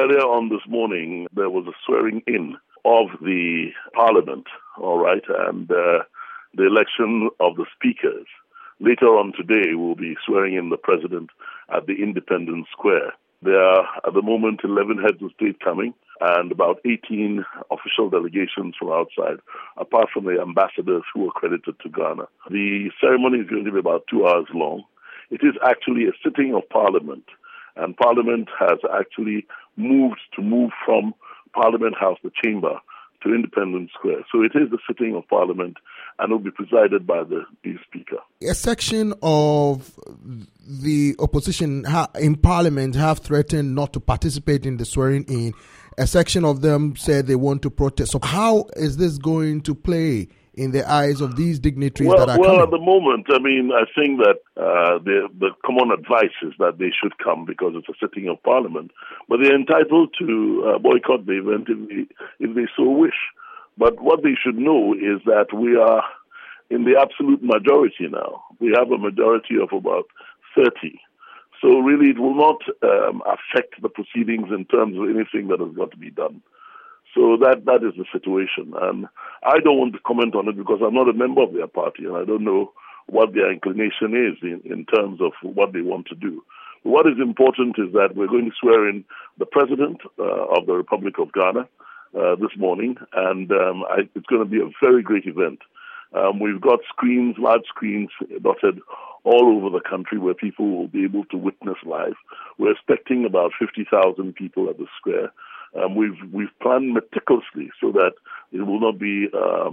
earlier on this morning, there was a swearing in of the parliament, all right, and the election of the speakers. Later on today, we'll be swearing in the president at the Independence Square. There are, at the moment, 11 heads of state coming and about 18 official delegations from outside, apart from the ambassadors who are credited to Ghana. The ceremony is going to be about 2 hours long. It is actually a sitting of Parliament, and Parliament has actually moved from Parliament House, the chamber, to Independence Square. So it is the sitting of Parliament, and it will be presided by the Speaker. A section of the opposition in Parliament have threatened not to participate in the swearing-in. A section of them said they want to protest. So how is this going to play in the eyes of these dignitaries that are coming? Well, at the moment, I think that the common advice is that they should come because it's a sitting of Parliament. But they're entitled to boycott the event if they so wish. But what they should know is that we are in the absolute majority now. We have a majority of about 30. So really it will not affect the proceedings in terms of anything that has got to be done. So that is the situation. And I don't want to comment on it because I'm not a member of their party and I don't know what their inclination is in terms of what they want to do. What is important is that we're going to swear in the President of the Republic of Ghana this morning, and it's going to be a very great event. We've got large screens dotted all over the country where people will be able to witness live. We're expecting about 50,000 people at the square. We've planned meticulously so that it will not be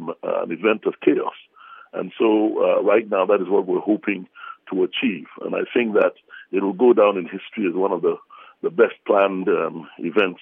an event of chaos. And so right now that is what we're hoping to achieve. And I think that it will go down in history as one of the best planned events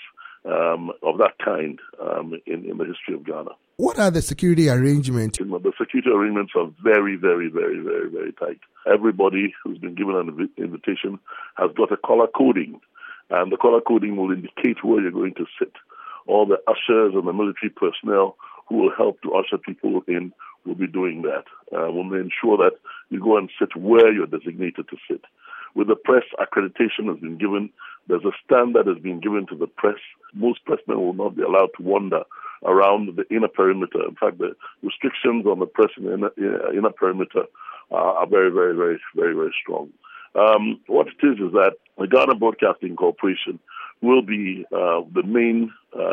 of that kind in the history of Ghana. What are the security arrangements? The security arrangements are very, very, very, very, very tight. Everybody who's been given an invitation has got a color coding, and the color coding will indicate where you're going to sit. All the ushers and the military personnel who will help to usher people in will be doing that. We'll ensure that you go and sit where you're designated to sit. With the press, accreditation has been given. There's a stand that has been given to the press. Most pressmen will not be allowed to wander around the inner perimeter. In fact, the restrictions on the press in the inner perimeter are very, very, very, very, very strong. What it is that the Ghana Broadcasting Corporation will be the main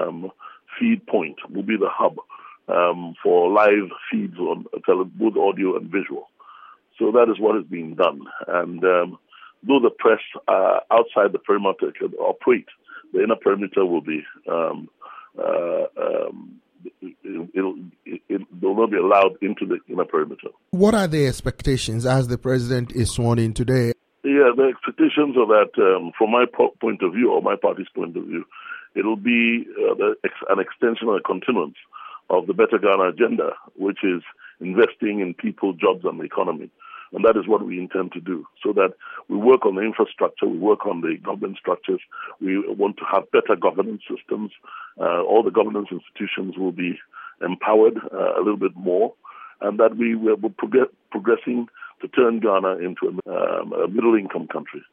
feed point, will be the hub for live feeds on both audio and visual. So that is what is being done. And though the press outside the perimeter can operate, the inner perimeter will be they'll not be allowed into the inner perimeter. What are the expectations as the president is sworn in today? Yeah, the expectations are that, from my point of view, or my party's point of view, it'll be an extension or a continuance of the Better Ghana agenda, which is investing in people, jobs, and the economy. And that is what we intend to do, so that we work on the infrastructure, we work on the government structures. We want to have better governance systems. All the governance institutions will be empowered a little bit more, and that we will progressing to turn Ghana into a middle-income country.